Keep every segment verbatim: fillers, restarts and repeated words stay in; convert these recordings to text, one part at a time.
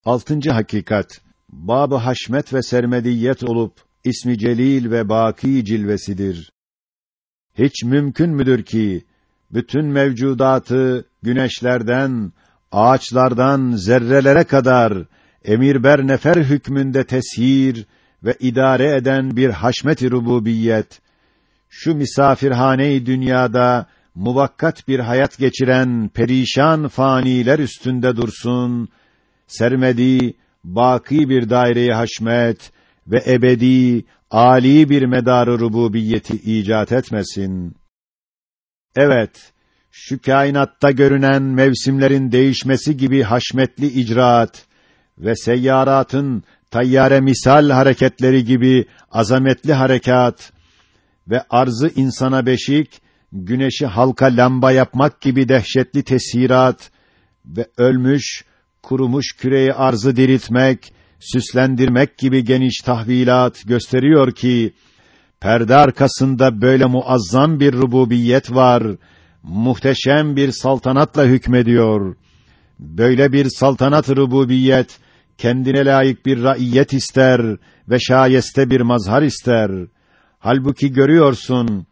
Altıncı hakikat, bab-ı haşmet ve sermediyet olup, ismi celil ve bâkî cilvesidir. Hiç mümkün müdür ki, bütün mevcudatı, güneşlerden, ağaçlardan, zerrelere kadar, emir ber nefer hükmünde teshir ve idare eden bir haşmet-i rububiyet, şu misafirhane-i dünyada, muvakkat bir hayat geçiren perişan faniler üstünde dursun, sermedi, baki bir daire-i haşmet ve ebedi, âli bir medar-ı rububiyeti icat etmesin. Evet, şu kainatta görünen mevsimlerin değişmesi gibi haşmetli icraat ve seyyaratın tayyare misal hareketleri gibi azametli harekat ve arzı insana beşik, güneşi halka lamba yapmak gibi dehşetli tesirat ve ölmüş, kurumuş küreyi arzı diriltmek, süslendirmek gibi geniş tahvilat gösteriyor ki, perde arkasında böyle muazzam bir rububiyet var, muhteşem bir saltanatla hükmediyor. Böyle bir saltanat-ı rububiyet, kendine layık bir raiyet ister ve şayeste bir mazhar ister. Halbuki görüyorsun,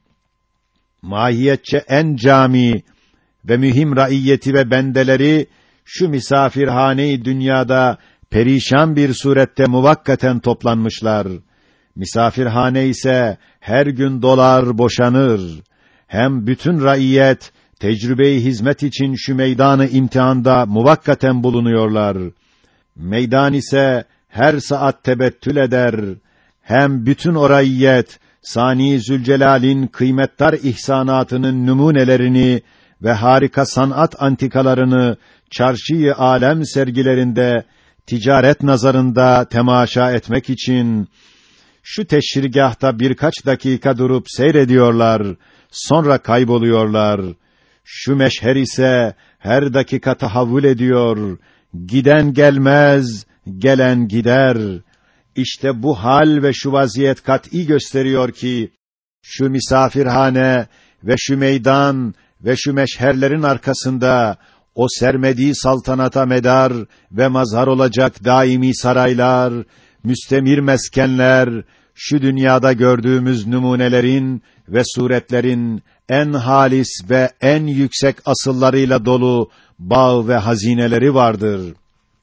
mahiyetçe en cami ve mühim raiyeti ve bendeleri, şu misafirhane-i dünyada perişan bir surette muvakkaten toplanmışlar. Misafirhane ise her gün dolar, boşanır. Hem bütün raiyet tecrübe-i hizmet için şu meydanı imtihanda muvakkaten bulunuyorlar. Meydan ise her saat tebettül eder. Hem bütün o raiyet Sani Zülcelal'in kıymetdar ihsanatının numunelerini ve harika sanat antikalarını çarşı-i alem sergilerinde, ticaret nazarında temaşa etmek için şu teşrigâhta birkaç dakika durup seyrediyorlar, sonra kayboluyorlar. Şu meşher ise her dakika tahavvül ediyor, giden gelmez, gelen gider. İşte bu hal ve şu vaziyet kat'î gösteriyor ki, şu misafirhane ve şu meydan ve şu meşherlerin arkasında, o sermedi saltanata medar ve mazhar olacak daimi saraylar, müstemir meskenler, şu dünyada gördüğümüz numunelerin ve suretlerin en halis ve en yüksek asıllarıyla dolu bağ ve hazineleri vardır.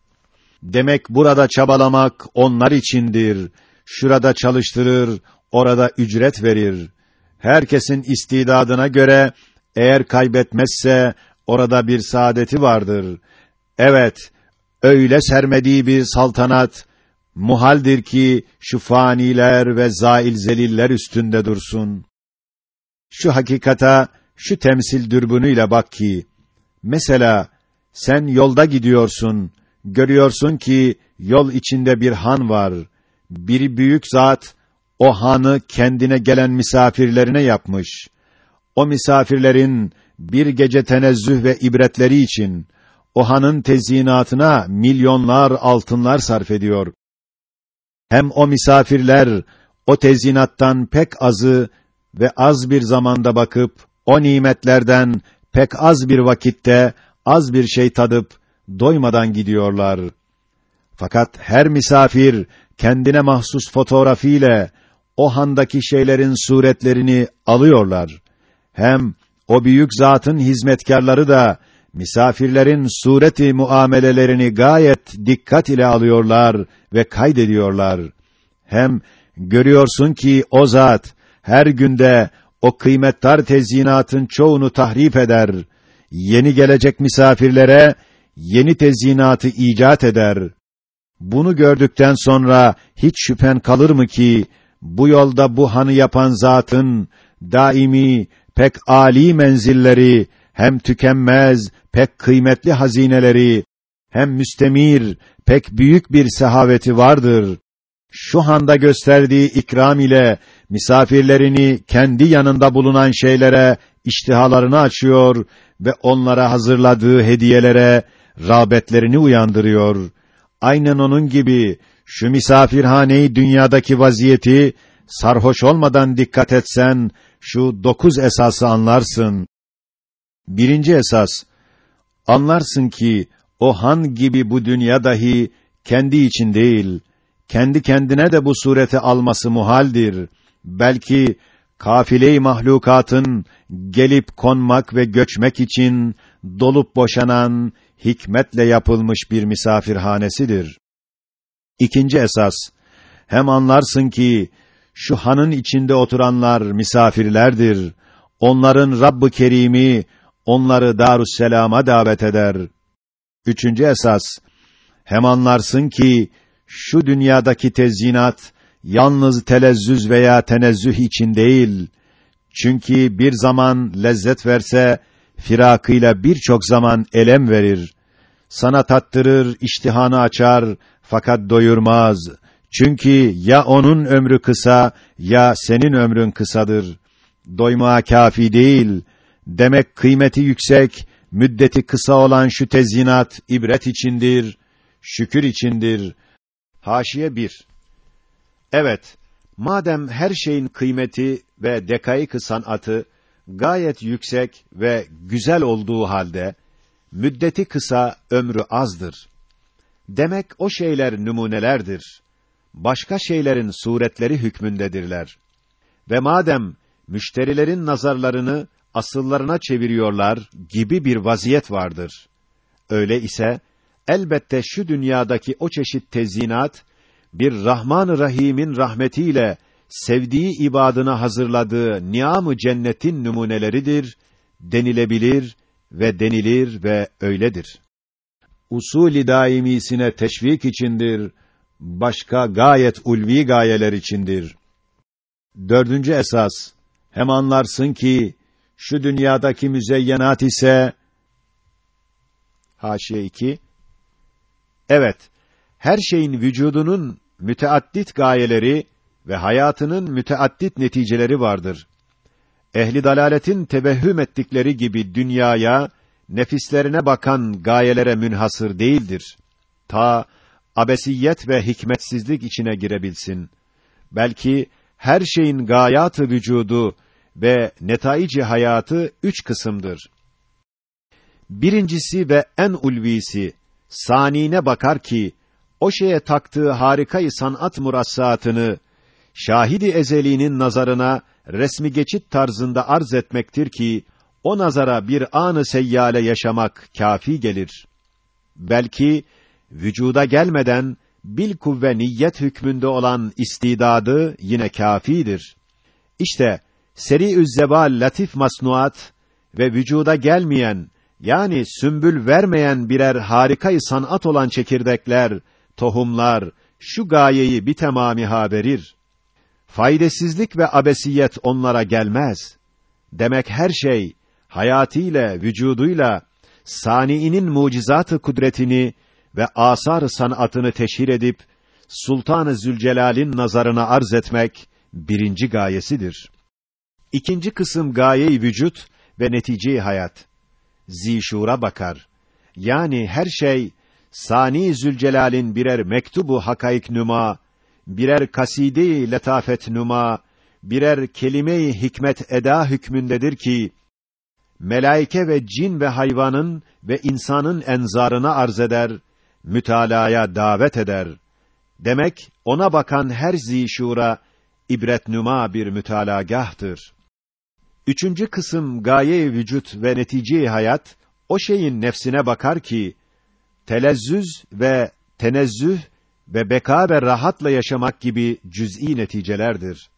Demek burada çabalamak onlar içindir. Şurada çalıştırır, orada ücret verir. Herkesin istidadına göre, eğer kaybetmezse, orada bir saadeti vardır. Evet, öyle sermediği bir saltanat, muhaldir ki, şu faniler ve zail zeliller üstünde dursun. Şu hakikata, şu temsil dürbünüyle bak ki, mesela, sen yolda gidiyorsun, görüyorsun ki, yol içinde bir han var. Bir büyük zat, o hanı kendine gelen misafirlerine yapmış. O misafirlerin, bir gece tenezzüh ve ibretleri için, o hanın tezyinatına milyonlar altınlar sarf ediyor. Hem o misafirler, o tezyinattan pek azı ve az bir zamanda bakıp, o nimetlerden pek az bir vakitte, az bir şey tadıp, doymadan gidiyorlar. Fakat her misafir, kendine mahsus fotoğrafıyla, o handaki şeylerin suretlerini alıyorlar. Hem, o büyük zatın hizmetkarları da, misafirlerin sureti muamelelerini gayet dikkat ile alıyorlar ve kaydediyorlar. Hem, görüyorsun ki o zat, her günde, o kıymetdar tezyinatın çoğunu tahrip eder, yeni gelecek misafirlere, yeni tezyinatı icat eder. Bunu gördükten sonra, hiç şüphen kalır mı ki, bu yolda bu hanı yapan zatın, daimi, pek âli menzilleri, hem tükenmez, pek kıymetli hazineleri, hem müstemir, pek büyük bir sehaveti vardır. Şu handa gösterdiği ikram ile, misafirlerini kendi yanında bulunan şeylere, iştihalarını açıyor ve onlara hazırladığı hediyelere, rağbetlerini uyandırıyor. Aynen onun gibi, şu misafirhane-i dünyadaki vaziyeti, sarhoş olmadan dikkat etsen, şu dokuz esası anlarsın. Birinci esas, anlarsın ki, o han gibi bu dünya dahi, kendi için değil, kendi kendine de bu sureti alması muhaldir. Belki kafile-i mahlukatın gelip konmak ve göçmek için dolup boşanan, hikmetle yapılmış bir misafirhanesidir. İkinci esas, hem anlarsın ki şu hanın içinde oturanlar misafirlerdir. Onların Rabb-ı Kerîm'i onları Darüsselam'a davet eder. Üçüncü esas, hem anlarsın ki şu dünyadaki tezyinat yalnız telezzüz veya tenezzüh için değil. Çünkü bir zaman lezzet verse firakıyla birçok zaman elem verir. Sana tattırır, iştihanı açar fakat doyurmaz. Çünkü ya onun ömrü kısa ya senin ömrün kısadır. Doymaya kâfi değil. Demek kıymeti yüksek, müddeti kısa olan şu tezyinat ibret içindir, şükür içindir. Haşiye bir. Evet, madem her şeyin kıymeti ve dekaik-ı sanatı gayet yüksek ve güzel olduğu halde, müddeti kısa, ömrü azdır. Demek o şeyler numunelerdir. Başka şeylerin suretleri hükmündedirler. Ve madem müşterilerin nazarlarını asıllarına çeviriyorlar gibi bir vaziyet vardır. Öyle ise, elbette şu dünyadaki o çeşit tezyinat, bir Rahman-ı Rahîm'in rahmetiyle sevdiği ibadına hazırladığı ni'am-ı cennetin numuneleridir, denilebilir ve denilir ve öyledir. Usul-i daimisine teşvik içindir, başka gayet ulvi gayeler içindir. Dördüncü esas, hem anlarsın ki, şu dünyadaki müzeyyenat ise, haşiye iki, evet, her şeyin vücudunun müteaddit gayeleri ve hayatının müteaddit neticeleri vardır. Ehli dalaletin tevehhüm ettikleri gibi dünyaya, nefislerine bakan gayelere münhasır değildir. Ta abesiyet ve hikmetsizlik içine girebilsin. Belki her şeyin gayatı vücudu ve netaici hayatı üç kısımdır. Birincisi ve en ulvisi, sanine bakar ki, o şeye taktığı harikayı sanat murassaatını, şahidi ezeliğinin nazarına resmi geçit tarzında arz etmektir ki, o nazara bir an-ı seyyale yaşamak kâfi gelir. Belki, vücuda gelmeden, bilkuvve niyet hükmünde olan istidadı yine kâfidir. İşte, seri-üz zeval latif masnuat ve vücuda gelmeyen, yani sümbül vermeyen birer harikayı sanat olan çekirdekler, tohumlar, şu gayeyi bir tamamiha verir. Faydasızlık ve abesiyet onlara gelmez. Demek her şey, hayatıyla, vücuduyla, saniinin mucizat-ı kudretini ve asar-ı sanatını teşhir edip, Sultan-ı Zülcelal'in nazarına arz etmek, birinci gayesidir. İkinci kısım gaye-i vücut ve netice-i hayat. Zişura bakar. Yani her şey, Sani Zülcelal'in birer mektubu hakaik nüma, birer kaside-i letafet nüma, birer kelime-i hikmet eda hükmündedir ki, melaike ve cin ve hayvanın ve insanın enzarına arz eder, mütalaya davet eder. Demek, ona bakan her zişura, ibretnüma bir mütalagahtır. Üçüncü kısım gaye-i vücut ve netice-i hayat, o şeyin nefsine bakar ki, telezzüz ve tenezzüh ve beka ve rahatla yaşamak gibi cüz'i neticelerdir.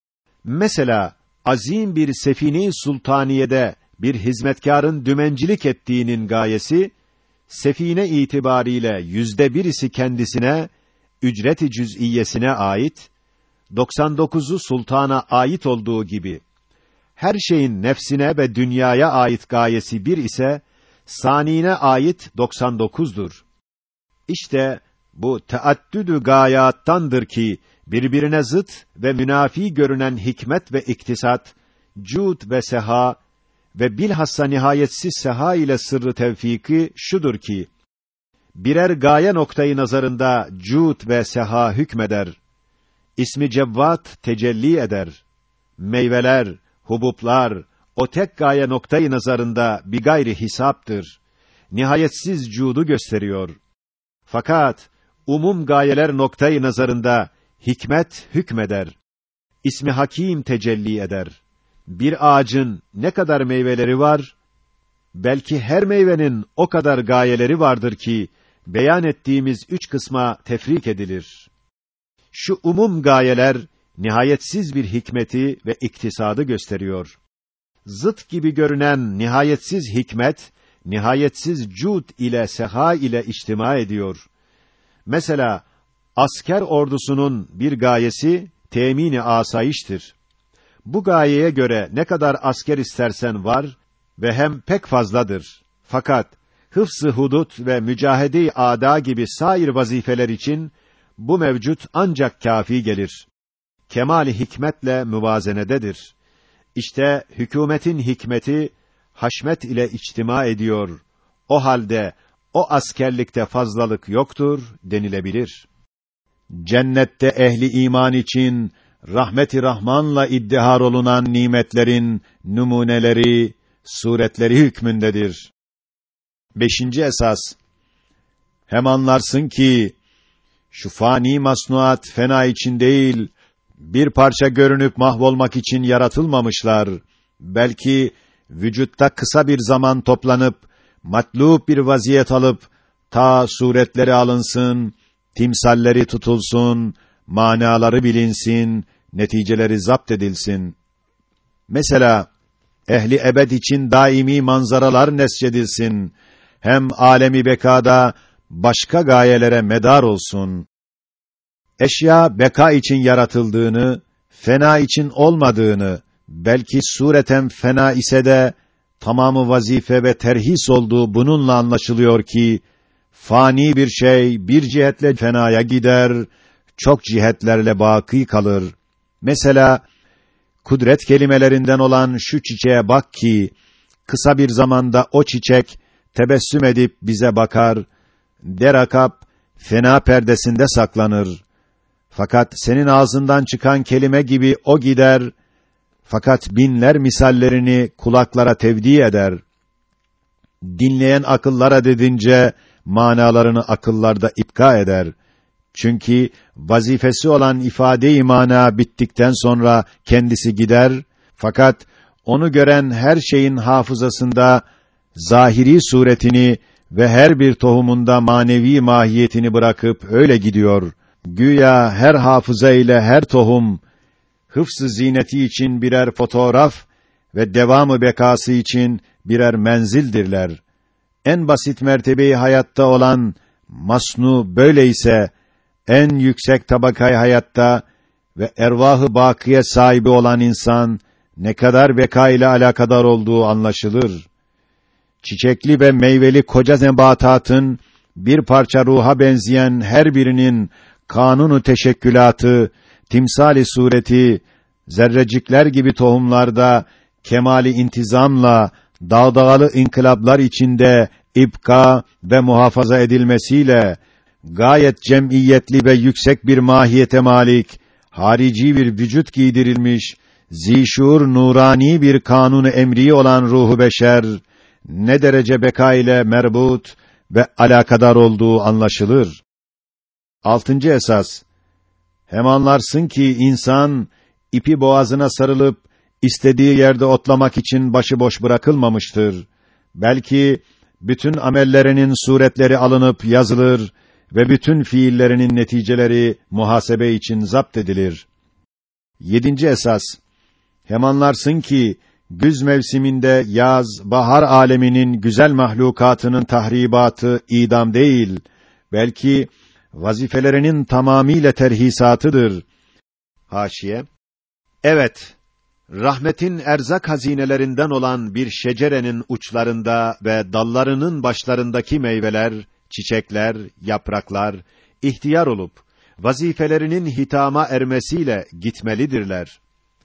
Mesela, azim bir sefine-i sultaniyede bir hizmetkârın dümencilik ettiğinin gayesi, sefine itibariyle yüzde birisi kendisine, ücret-i cüz'iyesine ait, doksan dokuzu sultana ait olduğu gibi, her şeyin nefsine ve dünyaya ait gayesi bir ise, sanine ait doksan dokuzdur. İşte, bu teaddüdü gayattandır ki, birbirine zıt ve münafi görünen hikmet ve iktisat, cud ve seha ve bilhassa nihayetsiz seha ile sırrı tevfiki şudur ki, birer gaye noktayı nazarında cud ve seha hükmeder. İsmi Cevvat tecelli eder. Meyveler, hubuplar, o tek gaye noktayı nazarında bir gayri hisaptır. Nihayetsiz cudu gösteriyor. Fakat umum gayeler noktayı nazarında hikmet hükmeder. İsmi Hakim tecelli eder. Bir ağacın ne kadar meyveleri var? Belki her meyvenin o kadar gayeleri vardır ki, beyan ettiğimiz üç kısma tefrik edilir. Şu umum gayeler, nihayetsiz bir hikmeti ve iktisadı gösteriyor. Zıt gibi görünen nihayetsiz hikmet, nihayetsiz cud ile seha ile içtima ediyor. Mesela, asker ordusunun bir gayesi, temin-i asayiştir. Bu gayeye göre ne kadar asker istersen var ve hem pek fazladır. Fakat, hıfz-ı hudut ve mücahede-i âdâ gibi sair vazifeler için, bu mevcut ancak kâfi gelir. Kemal-i hikmetle müvazenededir. İşte hükûmetin hikmeti, haşmet ile içtima ediyor. O halde, o askerlikte fazlalık yoktur denilebilir. Cennette ehli iman için, rahmet-i Rahman'la iddihar olunan nimetlerin numuneleri, suretleri hükmündedir. Beşinci esas, hem anlarsın ki, şu fani masnuat fena için değil, bir parça görünüp mahvolmak için yaratılmamışlar. Belki, vücutta kısa bir zaman toplanıp, matlub bir vaziyet alıp, ta suretleri alınsın, timsalleri tutulsun, manaları bilinsin, neticeleri zapt edilsin. Mesela, ehli ebed için daimi manzaralar nesçedilsin, hem alemi bekada başka gayelere medar olsun. Eşya beka için yaratıldığını, fena için olmadığını, belki sureten fena ise de tamamı vazife ve terhis olduğu bununla anlaşılıyor ki, fani bir şey bir cihetle fenaya gider, çok cihetlerle baki kalır. Mesela, kudret kelimelerinden olan şu çiçeğe bak ki, kısa bir zamanda o çiçek, tebessüm edip bize bakar, derakap, fena perdesinde saklanır. Fakat senin ağzından çıkan kelime gibi o gider, fakat binler misallerini kulaklara tevdi eder. Dinleyen akıllara dedince, manalarını akıllarda ipka eder. Çünkü vazifesi olan ifade-i mana bittikten sonra kendisi gider, fakat onu gören her şeyin hafızasında zahiri suretini ve her bir tohumunda manevi mahiyetini bırakıp öyle gidiyor. Güya her hafıza ile her tohum, hıfz-ı zineti için birer fotoğraf ve devamı bekası için birer menzildirler. En basit mertebeyi hayatta olan masnu böyleyse, en yüksek tabakayı hayatta ve ervah-ı bakiye sahibi olan insan, ne kadar beka ile alakadar olduğu anlaşılır. Çiçekli ve meyveli koca nebatatın, bir parça ruha benzeyen her birinin, kanunu teşekkülatı, timsali sureti, zerrecikler gibi tohumlarda, kemali intizamla, dağdağalı inkılaplar içinde, ibka ve muhafaza edilmesiyle, gayet cemiyetli ve yüksek bir mahiyete malik, harici bir vücut giydirilmiş, zişur nurani bir kanunu emri olan ruhu beşer, ne derece beka ile merbut ve alakadar olduğu anlaşılır. Altıncı esas, hem anlarsın ki insan, ipi boğazına sarılıp, istediği yerde otlamak için başıboş bırakılmamıştır. Belki, bütün amellerinin suretleri alınıp yazılır ve bütün fiillerinin neticeleri muhasebe için zapt edilir. Yedinci esas, hem anlarsın ki, güz mevsiminde yaz, bahar aleminin güzel mahlukatının tahribatı idam değil, belki vazifelerinin tamamiyle terhisatıdır. Haşiye, evet, rahmetin erzak hazinelerinden olan bir şecerenin uçlarında ve dallarının başlarındaki meyveler, çiçekler, yapraklar, ihtiyar olup, vazifelerinin hitama ermesiyle gitmelidirler.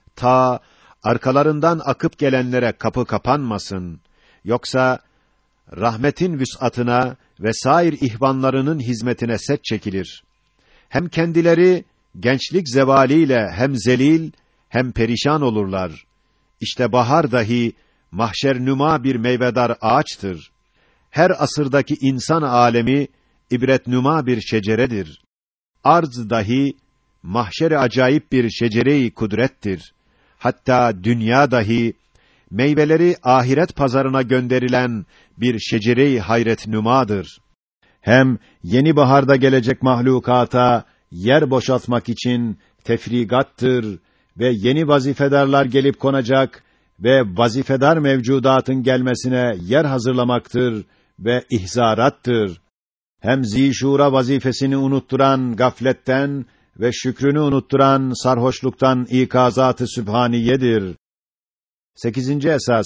Ta, arkalarından akıp gelenlere kapı kapanmasın. Yoksa, rahmetin vüs'atına ve sair ihvanlarının hizmetine set çekilir. Hem kendileri, gençlik zevaliyle hem zelil, hem perişan olurlar. İşte bahar dahi, mahşer nüma bir meyvedar ağaçtır. Her asırdaki insan alemi, ibretnuma bir şeceredir. Arz dahi, mahşer-i acayip bir şecere-i kudrettir. Hatta dünya dahi, meyveleri ahiret pazarına gönderilen bir şecere-i hayretnümadır. Hem yeni baharda gelecek mahlukata yer boşaltmak için tefrigattır ve yeni vazifedarlar gelip konacak ve vazifedar mevcudatın gelmesine yer hazırlamaktır ve ihzarattır. Hem zişura vazifesini unutturan gafletten ve şükrünü unutturan sarhoşluktan ikazat-ı sübhaniyedir. Sekizinci esas.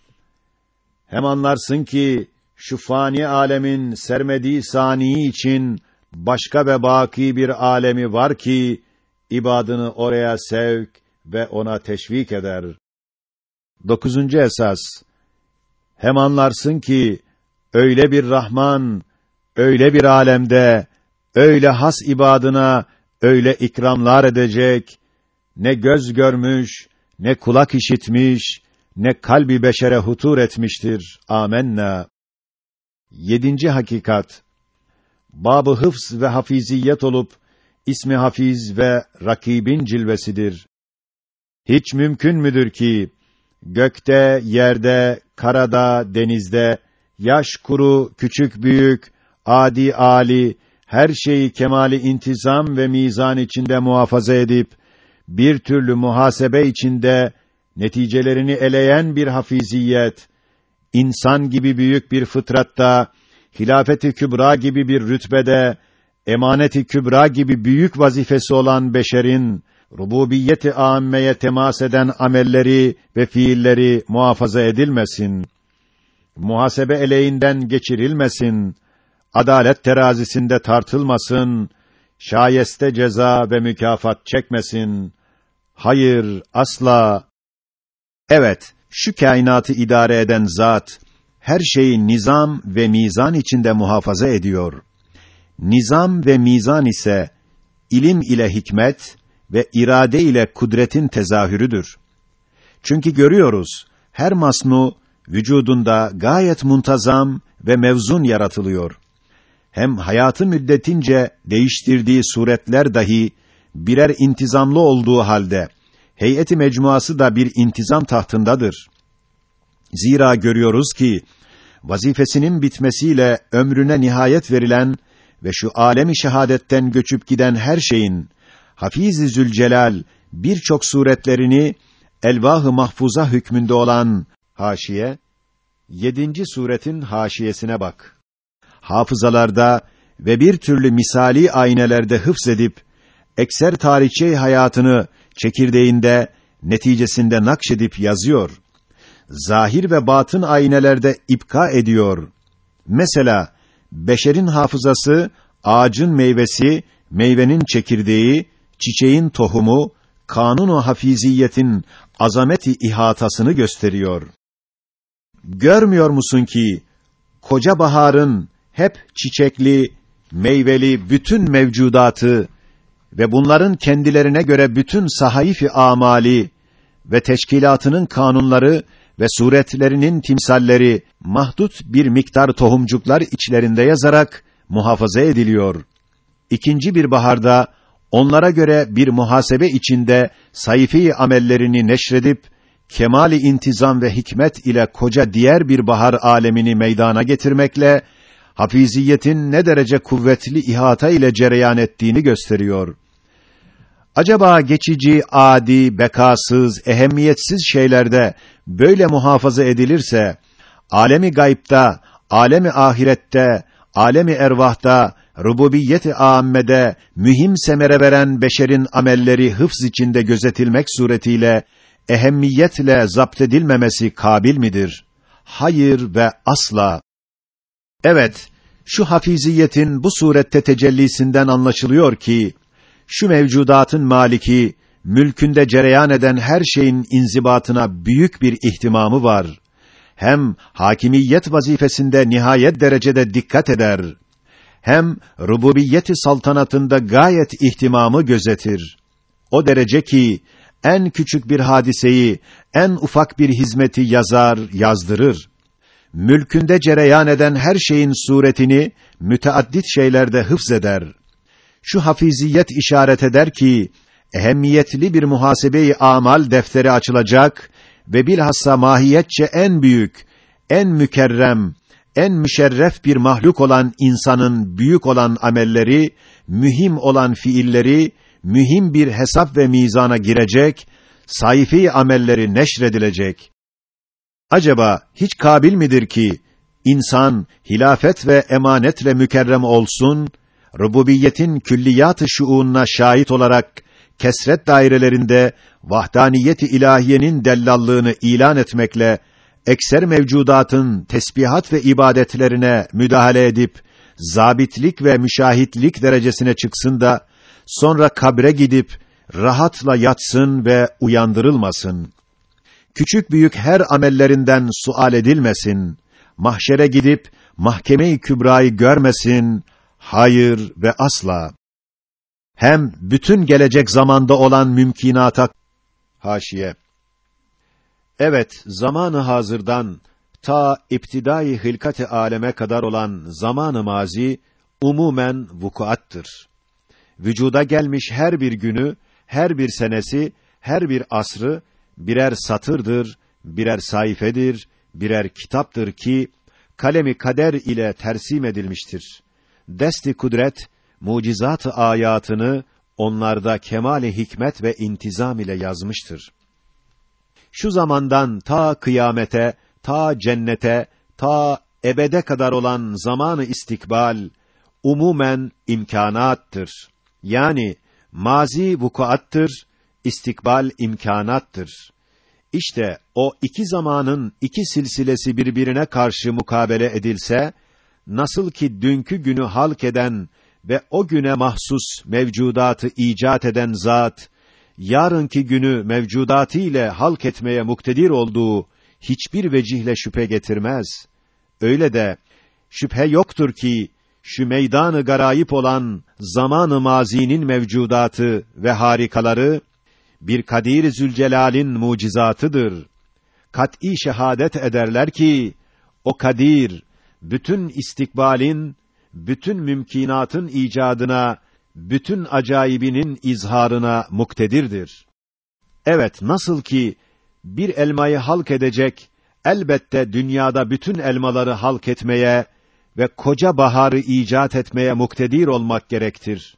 Hem anlarsın ki şu fani alemin sermediği saniyi için başka ve baki bir alemi var ki ibadını oraya sevk ve ona teşvik eder. Dokuzuncu esas. Hem anlarsın ki öyle bir Rahman, öyle bir alemde, öyle has ibadına öyle ikramlar edecek, ne göz görmüş, ne kulak işitmiş, ne kalbi beşere hutur etmiştir. Âmennâ. Yedinci hakikat. Bab-ı hıfz ve hafiziyet olup, ismi hafiz ve rakibin cilvesidir. Hiç mümkün müdür ki, gökte, yerde, karada, denizde, yaş kuru, küçük büyük, adi âli, her şeyi kemali intizam ve mizan içinde muhafaza edip, bir türlü muhasebe içinde, neticelerini eleyen bir hafiziyet, insan gibi büyük bir fıtratta, hilafet-i kübra gibi bir rütbede, emanet-i kübra gibi büyük vazifesi olan beşerin, rububiyet-i âmmeye temas eden amelleri ve fiilleri muhafaza edilmesin, muhasebe eleğinden geçirilmesin, adalet terazisinde tartılmasın, şayeste ceza ve mükafat çekmesin. Hayır, asla. Evet, şu kainatı idare eden zat, her şeyi nizam ve mizan içinde muhafaza ediyor. Nizam ve mizan ise, ilim ile hikmet ve irade ile kudretin tezahürüdür. Çünkü görüyoruz, her masnu, vücudunda gayet muntazam ve mevzun yaratılıyor. Hem hayatı müddetince değiştirdiği suretler dahi, birer intizamlı olduğu halde, heyeti mecmuası da bir intizam tahtındadır. Zira görüyoruz ki, vazifesinin bitmesiyle ömrüne nihayet verilen ve şu alemi şehadetten göçüp giden her şeyin, Hafiz-i Zülcelal birçok suretlerini, elvâh-ı mahfuza hükmünde olan haşiye, yedinci suretin haşiyesine bak. Hafızalarda ve bir türlü misali aynelerde hıfz edip, ekser tarihçe hayatını çekirdeğinde, neticesinde nakşedip yazıyor. Zahir ve batın aynelerde ipka ediyor. Mesela, beşerin hafızası, ağacın meyvesi, meyvenin çekirdeği, çiçeğin tohumu, kanun-u hafiziyetin azameti ihatasını gösteriyor. Görmüyor musun ki, koca baharın hep çiçekli, meyveli bütün mevcudatı ve bunların kendilerine göre bütün sahayif-i amali ve teşkilatının kanunları ve suretlerinin timsalleri mahdut bir miktar tohumcuklar içlerinde yazarak muhafaza ediliyor. İkinci bir baharda onlara göre bir muhasebe içinde sayfi amellerini neşredip kemali intizam ve hikmet ile koca diğer bir bahar alemini meydana getirmekle hafiziyetin ne derece kuvvetli ihata ile cereyan ettiğini gösteriyor. Acaba geçici, adi, bekasız, ehemmiyetsiz şeylerde böyle muhafaza edilirse, alemi gaybta, alemi ahirette, alemi ervahta, rububiyet-i âmmede mühim semere veren beşerin amelleri hıfz içinde gözetilmek suretiyle ehemmiyetle zapt edilmemesi kabil midir? Hayır ve asla. Evet, şu hafiziyetin bu surette tecellisinden anlaşılıyor ki, şu mevcudatın maliki, mülkünde cereyan eden her şeyin inzibatına büyük bir ihtimamı var. Hem hakimiyet vazifesinde nihayet derecede dikkat eder. Hem rububiyet-i saltanatında gayet ihtimamı gözetir. O derece ki, en küçük bir hadiseyi, en ufak bir hizmeti yazar, yazdırır. mülkünde cereyan eden her şeyin suretini müteaddit şeylerde hıfzeder. Şu hafiziyet işaret eder ki, ehemmiyetli bir muhasebe-i amal defteri açılacak ve bilhassa mahiyetçe en büyük, en mükerrem, en müşerref bir mahluk olan insanın büyük olan amelleri, mühim olan fiilleri, mühim bir hesap ve mizana girecek, sayfi amelleri neşredilecek. Acaba hiç kabil midir ki, insan, hilafet ve emanetle mükerrem olsun, rububiyetin külliyat-ı şuununa şahit olarak, kesret dairelerinde, vahdaniyet-i ilahiyenin dellallığını ilan etmekle, ekser mevcudatın tesbihat ve ibadetlerine müdahale edip, zabitlik ve müşahitlik derecesine çıksın da, sonra kabre gidip, rahatla yatsın ve uyandırılmasın. Küçük büyük her amellerinden sual edilmesin. Mahşere gidip, mahkeme-i kübrayı görmesin. Hayır ve asla. Hem bütün gelecek zamanda olan mümkünata, haşiye. Evet, zamanı hazırdan, ta iptidai hilkat-ı aleme kadar olan zamanı mazi, umumen vukuattır. Vücuda gelmiş her bir günü, her bir senesi, her bir asrı, birer satırdır, birer sayfedir, birer kitaptır ki, kalemi kader ile tersim edilmiştir. Desti kudret, mucizat-ı ayatını, onlarda kemale hikmet ve intizam ile yazmıştır. Şu zamandan ta kıyamete, ta cennete, ta ebede kadar olan zamanı istikbal, umumen imkânattır. Yani, mazi vukuattır, istikbal imkânattır. İşte o iki zamanın iki silsilesi birbirine karşı mukabele edilse, nasıl ki dünkü günü halk eden ve o güne mahsus mevcudatı icat eden zat, yarınki günü mevcudatı ile halk etmeye muktedir olduğu hiçbir vecihle şüphe getirmez. Öyle de şüphe yoktur ki şu meydan-ı garayip olan zaman-ı mazinin mevcudatı ve harikaları bir Kadir-i Zülcelal'in mucizatıdır. Kat'î şehadet ederler ki o Kadir bütün istikbalin, bütün mümkünatın icadına, bütün acayibinin izharına muktedirdir. Evet, nasıl ki bir elmayı halk edecek, elbette dünyada bütün elmaları halk etmeye ve koca baharı icat etmeye muktedir olmak gerektir.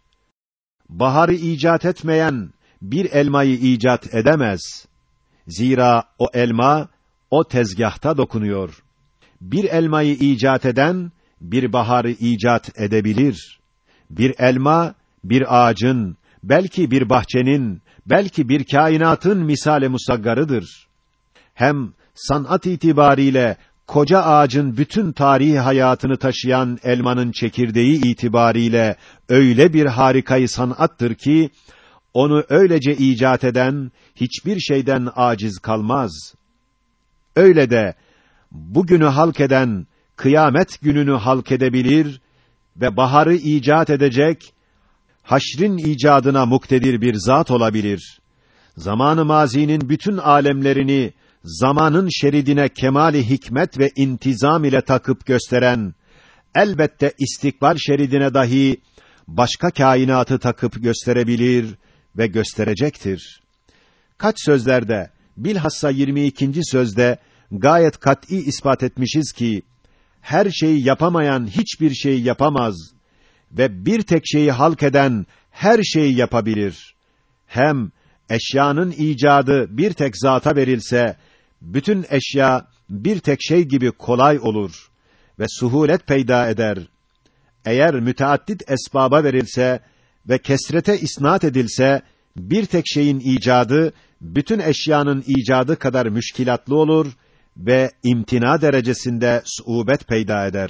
Baharı icat etmeyen bir elmayı icat edemez. Zira o elma o tezgahta dokunuyor. Bir elmayı icat eden bir baharı icat edebilir. Bir elma bir ağacın, belki bir bahçenin, belki bir kainatın misale musaggarıdır. Hem sanat itibariyle koca ağacın bütün tarihi hayatını taşıyan elmanın çekirdeği itibariyle öyle bir harikayı sanattır ki onu öylece icat eden hiçbir şeyden aciz kalmaz. Öyle de bugünü halk eden kıyamet gününü halk edebilir ve baharı icat edecek, haşrin icadına muktedir bir zat olabilir. Zamanı mazinin bütün alemlerini zamanın şeridine kemali hikmet ve intizam ile takıp gösteren, elbette istikbal şeridine dahi başka kainatı takıp gösterebilir ve gösterecektir. Kaç sözlerde, bilhassa yirmi ikinci sözde gayet kat'î ispat etmişiz ki, her şeyi yapamayan hiçbir şeyi yapamaz ve bir tek şeyi halk eden her şeyi yapabilir. Hem eşyanın icadı bir tek zata verilse, bütün eşya bir tek şey gibi kolay olur ve suhulet peyda eder. Eğer müteaddit esbaba verilse ve kesrete isnat edilse, bir tek şeyin icadı, bütün eşyanın icadı kadar müşkilatlı olur ve imtina derecesinde suubet peyda eder.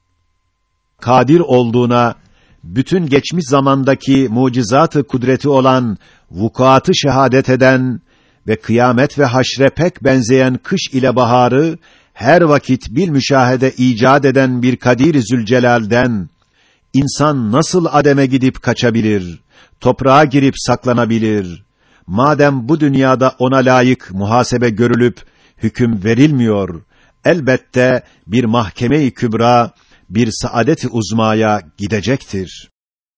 Kadir olduğuna, bütün geçmiş zamandaki mucizat-ı kudreti olan vukuatı şehadet eden ve kıyamet ve haşre pek benzeyen kış ile baharı her vakit bil müşahede icat eden bir Kadir-i Zülcelal'den insan nasıl ademe gidip kaçabilir, toprağa girip saklanabilir? Madem bu dünyada ona layık muhasebe görülüp hüküm verilmiyor, elbette bir mahkeme-i kübra, bir saadet-i uzmaya gidecektir.